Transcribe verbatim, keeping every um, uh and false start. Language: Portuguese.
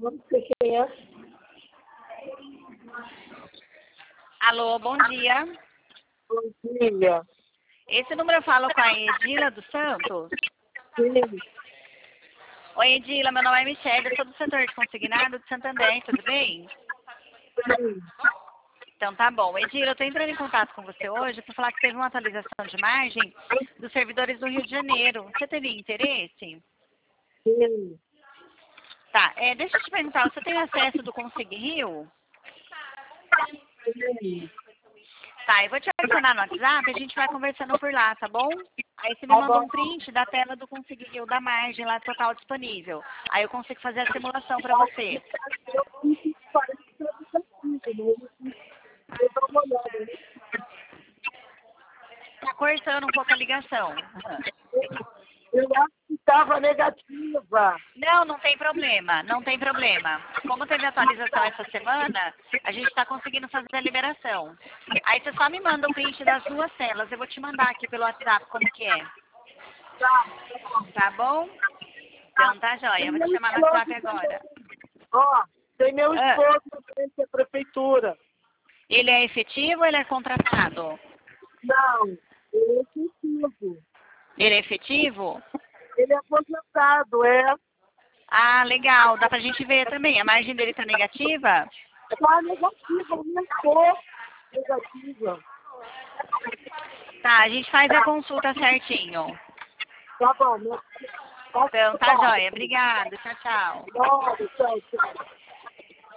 Não sei quem é. Alô, bom dia. Bom dia. Esse número eu falo com a Edila dos Santos. Sim. Oi, Edila, meu nome é Michelle, eu sou do setor de consignado de Santander, tudo bem? Sim. Então tá bom. Edila, eu tô entrando em contato com você hoje para falar que teve uma atualização de margem dos servidores do Rio de Janeiro. Você teria interesse? Sim. Tá, é, deixa eu te perguntar, você tem acesso do Consig Rio? Sim. Tá, eu vou te adicionar no WhatsApp e a gente vai conversando por lá, tá bom? Aí você me Tá manda bom. um print da tela do Consig Rio, da margem lá total disponível. Aí eu consigo fazer a simulação para você. Eu fiz parece que é aplicativo, mas eu dou uma olhada, né? Tá cortando um pouco a ligação. Eu acho que estava negativa. Não, não tem problema, não tem problema. Como teve atualização essa semana, a gente está conseguindo fazer a liberação. Aí você só me manda um print das duas telas, eu vou te mandar aqui pelo WhatsApp como que é. Tá bom? Então tá jóia, eu vou te chamar no WhatsApp agora. Ó, tem meu Ah, esposo na frente da prefeitura. ele é efetivo ou ele é contratado? Não, ele é efetivo. Ele é efetivo? Ele é aposentado, é. Ah, legal, dá pra gente ver também. A margem dele tá negativa? Tá negativa, aumentou. Negativa. Tá, a gente faz a consulta certinho. Tá bom, meu. Posso Então tá falar? jóia, obrigada, tchau, tchau. Obrigado, tchau, tchau.